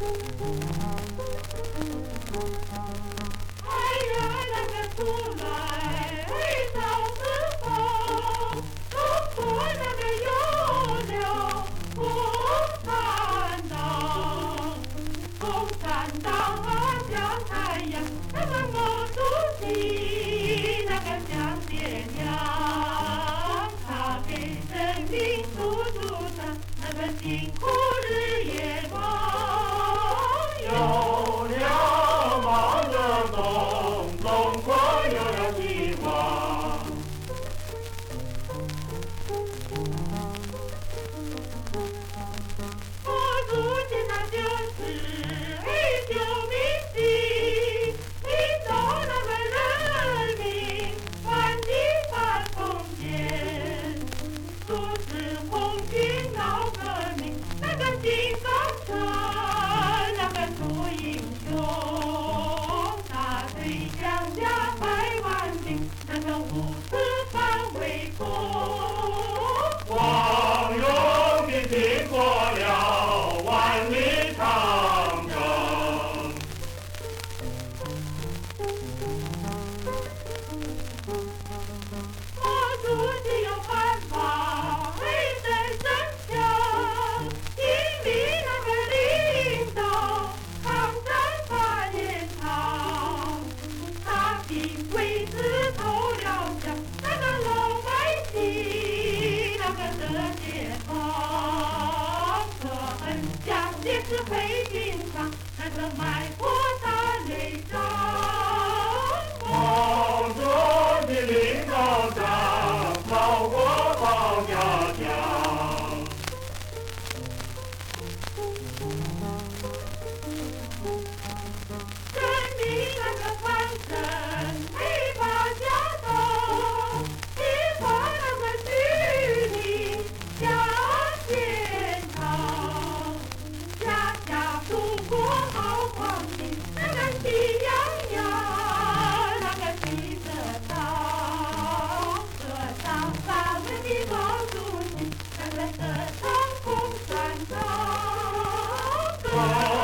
太阳那个出来，照四方，中国那个有了共产党，共产党啊像太阳，那个毛主席那个像爹娘，他给人民输出的那个辛苦日夜忙。 有了毛泽东，中国有了希望。 毛主席那就是救民心，领导那个人民反敌反封建，阻止红军闹革命，那个金刚城那个做英雄，他对蒋家百万兵，那个无私反围攻。 光荣地经过了万里长征。 毛主席有办法威震三江，英明那个领导抗战发延长，他拼鬼子投了降，那个老百姓那个得解放，可恨蒋介石会经常那个卖国打内仗。 毛主席领导上，报国保家乡。 人民那个翻身没把家当，一把那个虚名向前闯，家家祖国好光景，那个喜洋洋，那个喜得到，得到咱们的毛主席，那个得到共产党。